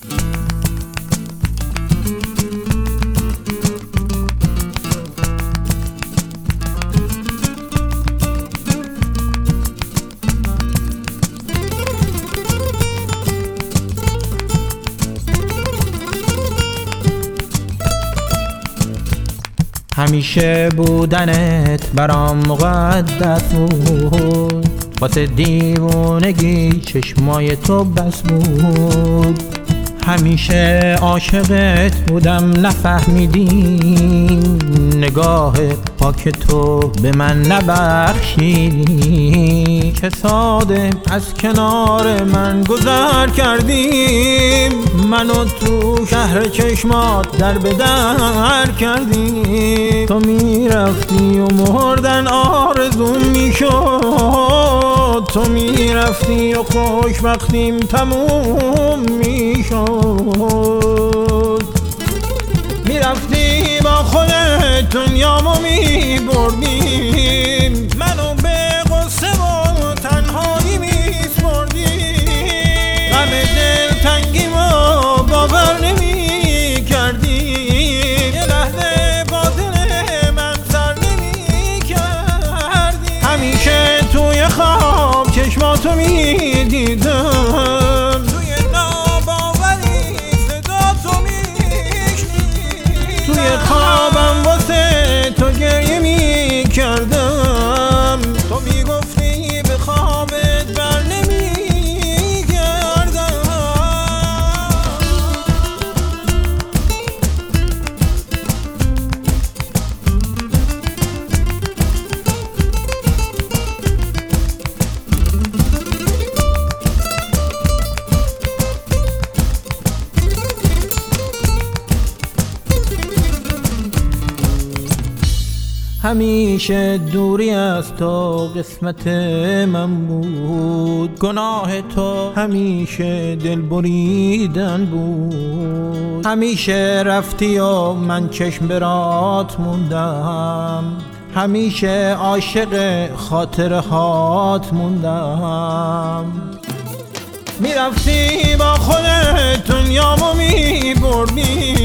همیشه بودنت برام مقدس بود، واسه دیوونگی چشمای تو بس بود. همیشه عاشقت بودم نفهمیدی، نگاه پاک تو به من نبخشیدی. چه ساده از کنار من گذر کردی، منو تو شهر چشمات در به در کردی. تو میرفتی و مردن آرزوم میشد، تو میرفتی و خوشبختیم تموم میشد. میرفتی با خودت دنیامو میبردی، منو به غصه و تنهایی میسپردی. غم دلتنگیمو باور نمیکردی، یه لحظه باطن من سر نمیکردی. همیشه توی خواب چشماتو میدیدم، توی ناباوری صداتو میشنیدم. توی خوابم واسه تو گریه میکردم، تو میگفتی به خوابت بر نمیگردم. همیشه دوری از تو قسمت من بود، گناه تو همیشه دل بریدن بود. همیشه رفتی و من چشم برات موندم، همیشه عاشق خاطرهات موندم. میرفتی با خودت دنیامو میبردی،